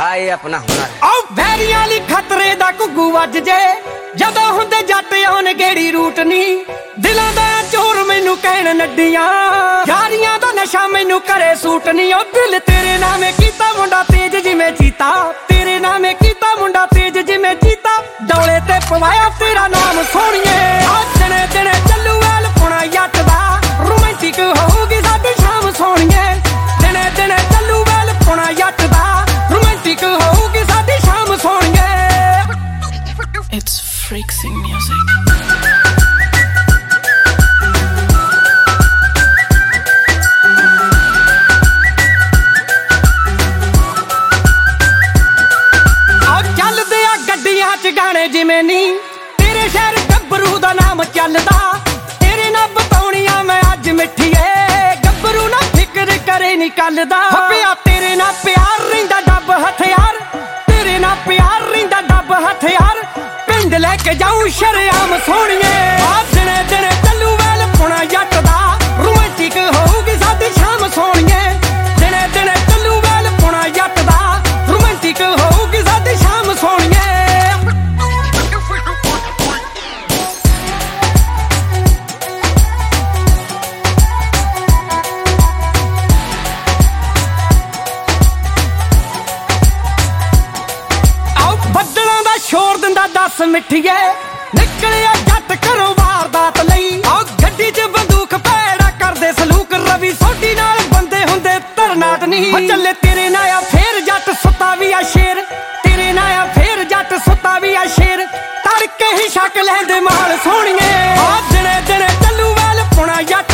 ਦਿਖਾ ਇਹ ਆਪਣਾ ਹੁਨਰ। ਆਓ ਵੈਰੀਆਂ ਲਈ ਖਤਰੇ ਦਾ ਘੁੱਗੂ ਵੱਜ ਜੇ ਜਦੋਂ ਹੁੰਦੇ ਜੱਟ ਆਉਣ ਗੇੜੀ ਰੂਟ ਨਹੀਂ। ਦਿਲਾਂ ਦਾ ਚੋਰ ਮੈਨੂੰ ਕਹਿਣ ਨੱਡੀਆਂ ਯਾਰੀਆਂ ਦਾ ਨਸ਼ਾ ਮੈਨੂੰ ਕਰੇ ਸੂਟ ਨਹੀਂ। ਉਹ ਦਿਲ ਤੇਰੇ ਨਾਮੇ ਕੀਤਾ ਮੁੰਡਾ ਤੇਜ ਜਿਵੇਂ ਚੀਤਾ, ਤੇਰੇ ਨਾਮੇ ਕੀਤਾ ਮੁੰਡਾ ਤੇਜ ਜਿਵੇਂ ਚੀਤਾ। ਡੋਲੇ ਤੇ ਪਵਾਇਆ ਤੇਰਾ ਨਾਮ ਸੋਹਣੀਏ ਆ ਦਿਨੇ ਦਿਨੇ ਚੱਲੂ ਐਲ ਪੁਣਾ ਜੱਟ ਦਾ ਰੋਮਾਂਟਿਕ ਹੋਊਗੀ ਸਾਡੀ ਸ਼ਾਮ ਸੋਹਣੀਏ। ਦਿਨੇ ਦਿਨੇ ਚੱਲੂ ਐਲ ਪੁਣਾ ਜੱਟ ਦਾ ਰੋਮਾਂਟਿਕ ਹੋਊਗੀ ਸਾਡੀ ਸ਼ਾਮ ਸੋਹਣੀਏ। It's freaksing music. ਗਾਣੇ ਜਿਵੇਂ ਨੀ ਤੇਰੇ ਸ਼ਹਿਰ ਗੱਭਰੂ ਦਾ ਨਾਮ ਚੱਲਦਾ, ਤੇਰੇ ਨਾਲ ਬਤਾਉਣੀਆਂ ਮੈਂ ਅੱਜ ਮਿੱਠੀਏ। ਗੱਭਰੂ ਨਾ ਫਿਕਰ ਕਰੇ ਨੀ ਕੱਲ ਦਾ ਪਿਆ ਤੇਰੇ ਨਾਲ ਪਿਆਰ ਰਹਿੰਦਾ ਡੱਬ ਹਥਿਆਰ, ਤੇਰੇ ਨਾਲ ਪਿਆਰ ਰਹਿੰਦਾ ਡੱਬ ਹਥਿਆਰ। ਪਿੰਡ ਲੈ ਕੇ ਜਾਊ ਸ਼ਰੇਆਮ ਸੋਹਣੀਏ ਆ ਦਿਨੇ ਦਿਨੇ ਚੱਲੂ ਵੈਲ ਪੁਣਾ ਜੱਟ ਦਾ ਰੋਮਾਂਟਿਕ ਹੋਊਗੀ ਸਾਡੀ ਸ਼ਾਮ ਸੋਹਣੀਏ। ਦਿਨੇ ਦਿਨੇ ਚੱਲੂ ਵੈਲ ਪੁਣਾ ਜੱਟ ਦਾ ਰੋਮਾਂਟਿਕ ਹੋਊਗੀ ਸਾਡੀ ਸ਼ਾਮ ਸੋਹਣੀਏ। ਸ਼ੋਰ ਦਿੰਦਾ ਦੱਸ ਮਿੱਠੀਏ ਨਿਕਲਿਆ ਜੱਟ ਘਰੋਂ ਵਾਰਦਾਤ ਲਈ। ਆਹ ਗੱਡੀ 'ਚ ਬੰਦੂਕ ਭੈੜਾ ਕਰਦੇ ਸਲੂਕ ਰਵੀ ਸੋਢੀ ਨਾਲ ਬੰਦੇ ਹੁੰਦੇ ਧਰਨਾਟ ਨਹੀਂ। ਚੱਲੇ ਤੇਰੇ ਨਾਲ ਆ ਫੇਰ ਜੱਟ ਸੁੱਤਾ ਵੀ ਆ ਸ਼ੇਰ, ਤੇਰੇ ਨਾਲ ਆ ਫੇਰ ਜੱਟ ਸੁੱਤਾ ਵੀ ਆ ਸ਼ੇਰ। ਤੜਕੇ ਹੀ ਛਕ ਲੈਂਦੇ ਮਾਲ ਸੋਹਣੀਏ ਆ ਦਿਨੇ ਦਿਨੇ ਚੱਲੂ ਵੈਲ ਪੁਣਾ ਜੱਟ